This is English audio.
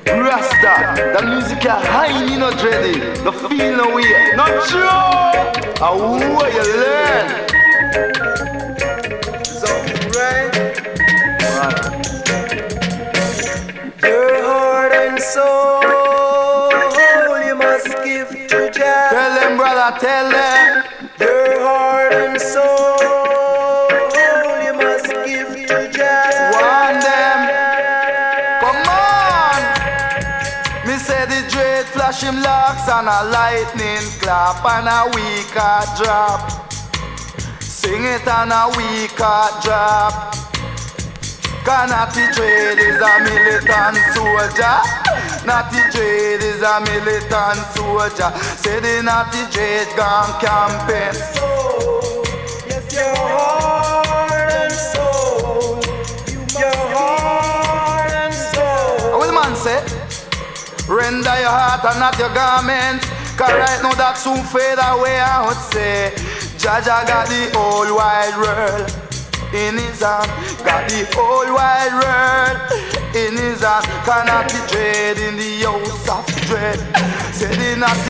Rasta, the music are high, you know, dready. The feel no way, not true. How you learn? Something right. Your heart and soul you must give to Jah. Tell them, brother, tell them. Your heart and soul you must give to Jah. Want them? Come on. Me say the dread flash him locks and a lightning clap and a weak heart drop. Sing it and a weak heart drop. Natty Dread is a militant soldier. Natty Dread is a militant soldier. Say the Natty Dread gone camping. Yes, your heart and soul. Your heart and soul. What will the man say? Render your heart and not your garment. Cause right now that soon fade away, I would say. Jaja got the whole wide world in his hand, got the whole wide world in his hand. Cannot be dread in the house of dread. Say the